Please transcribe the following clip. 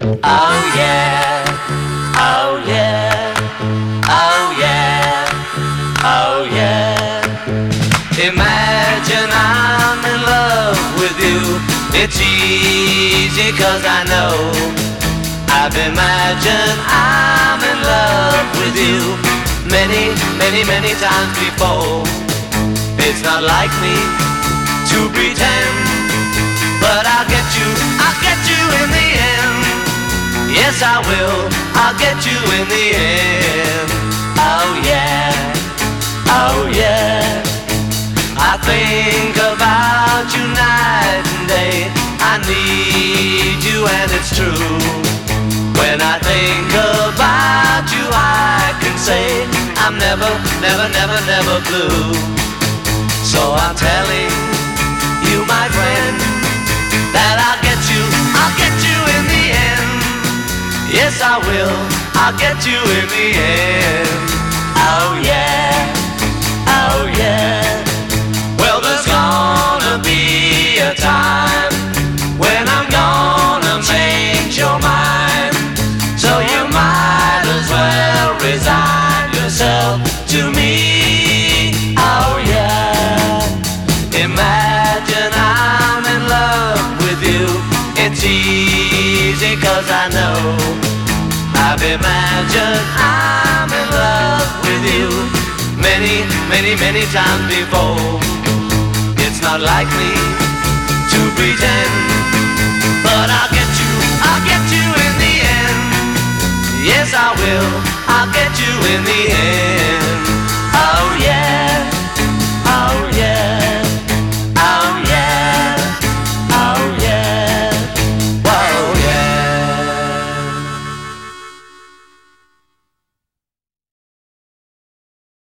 Oh yeah, oh yeah, oh yeah, oh yeah. Imagine I'm in love with you. It's easy 'cause I know I've imagined I'm in love with you many, many, many times before. It's not like me to pretend, but I'll get you in the end. Yes, I will, I'll get you in the end. Oh yeah, oh yeah. I think about you night and day. I need you and it's true. When I think about you I can say I'm never, never, never, never blue. So I'm telling you, my friend, that I'll get you in the end. Yes, I will, I'll get you in the end. Oh yeah, oh yeah. Well, there's gonna be a time when I'm gonna change your mind. So you might as well resign yourself to me. Oh yeah. Imagine I'm in love with you. It's easy 'cause I know I've imagined I'm in love with you many, many, many times before. It's not like me to pretend, but I'll get you in the end. Yes, I will, I'll get you in the end.